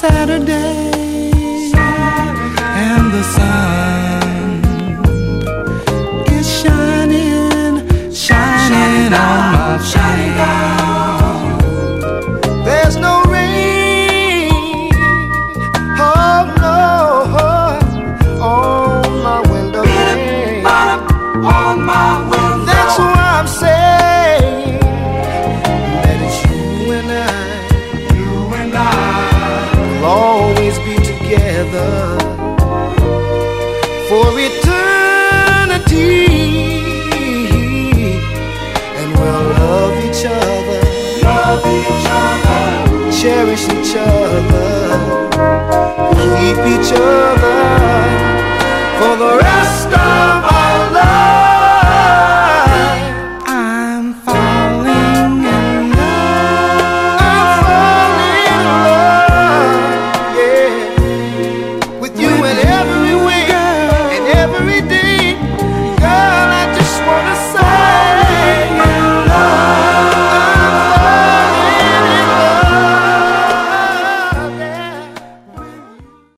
Saturday, and the sun is shining on my face. There's no rain, oh no, on my window pane. On my window. That's why I'm saying that it's you and I will always be together for eternity, and we'll love each other, cherish each other, keep each other for the